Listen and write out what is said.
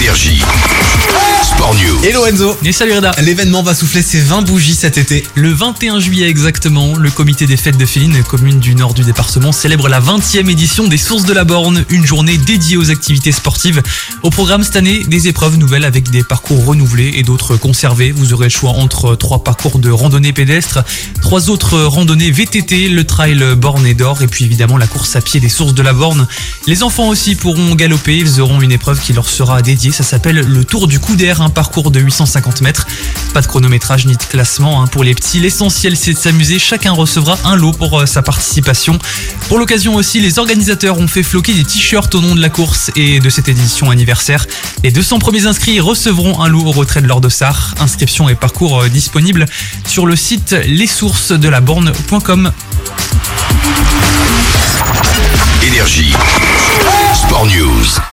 Énergie. Sport News. Hello Enzo. Et salut Reda. L'événement va souffler ses 20 bougies cet été. Le 21 juillet exactement, le comité des fêtes de Féline, commune du nord du département, célèbre la 20e édition des Sources de la Borne, une journée dédiée aux activités sportives. Au programme cette année, des épreuves nouvelles avec des parcours renouvelés et d'autres conservés. Vous aurez le choix entre 3 parcours de randonnée pédestre, 3 autres randonnées VTT, le trail borne et d'or et puis évidemment la course à pied des Sources de la Borne. Les enfants aussi pourront galoper, ils auront une épreuve qui leur sera dédiée, ça s'appelle le Tour du Couder, un parcours de 850 mètres. Pas de chronométrage ni de classement pour les petits, l'essentiel c'est de s'amuser, chacun recevra un lot pour sa participation. Pour l'occasion aussi, les organisateurs ont fait floquer des t-shirts au nom de la course et de cette édition anniversaire. Les 200 premiers inscrits recevront un lot au retrait de leur dossard. Inscription et parcours disponibles sur le site lessourcesdelaborne.com. Énergie. Sport News.